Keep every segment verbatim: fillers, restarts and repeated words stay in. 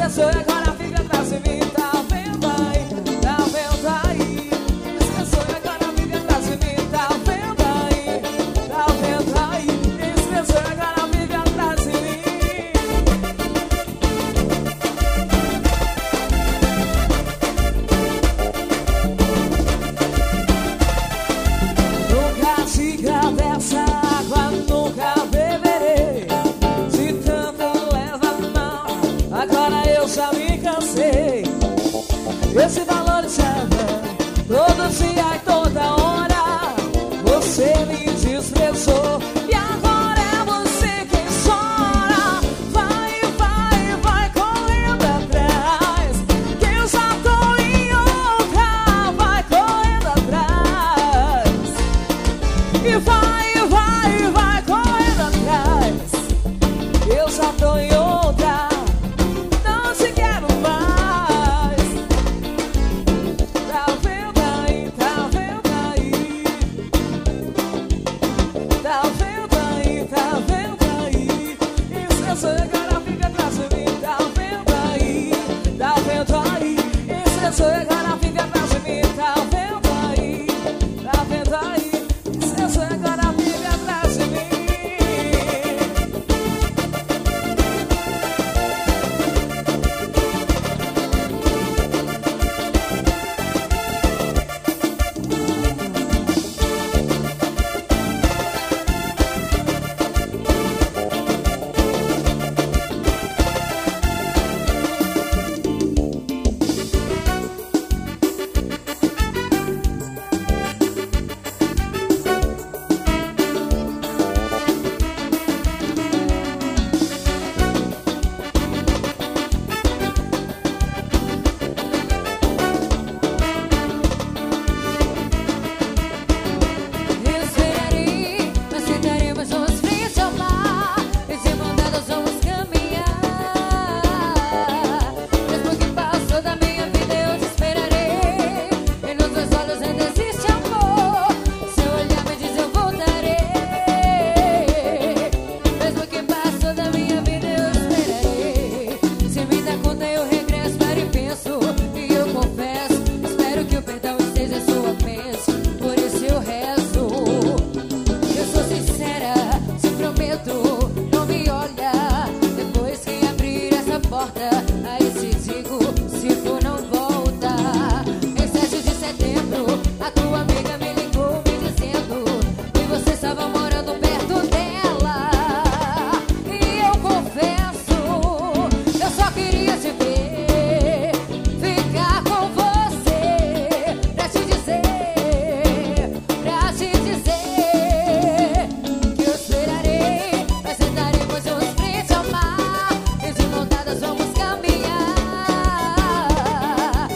Esqueceu e agora fica atrás de mim. Tá vendo aí, tá vendo aí. Esqueceu e agora fica atrás de mim. Tá vendo aí, tá vendo aí. Esqueceu e agora fica atrás de mim. Nunca siga dessa água, nunca beberei. Se tanto leva mal, agora eu já me cansei. Esse valor serve todo dia e toda hora. Você me desprezou e agora é você quem chora. Vai, vai, vai correndo atrás, que eu já tô em outra. Vai correndo atrás e vai, vai, vai correndo atrás, eu já tô em outra. Não te quero mais. Tá vendo aí, tá vendo aí. Tá vendo aí, tá vendo aí. Esqueceu e agora fica atrás de mim. Tá vendo aí, tá vendo aí. Esqueceu e agora fica atrás de mim. Tá vendo aí, tá vendo aí. Esqueceu e agora fica atrás de mim. Esperarei, nós tentaremos nos frente ao mar, e de mão dadas vamos caminhar. Mesmo que passou da minha vida eu te esperarei, e nos teus olhos ainda existe amor. Seu olhar me diz eu voltarei. Mesmo que passou da minha vida eu te esperarei. Se me dá conta eu regresso para e penso, e eu confesso, espero que o perdão esteja em sua mente. Por isso eu rezo. Eu sou sincera, te prometo, não me olha. Depois que abrir essa porta, aí te digo, se for não volta. Em sete de setembro, a tua amiga me ligou me dizendo que você estava morando perto dela. E eu confesso, eu só queria te ver, ficar com você, pra te dizer, pra te dizer que eu esperarei. Nós sentaremos juntos frente ao mar, e de mão dadas vamos caminhar.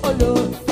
olhou.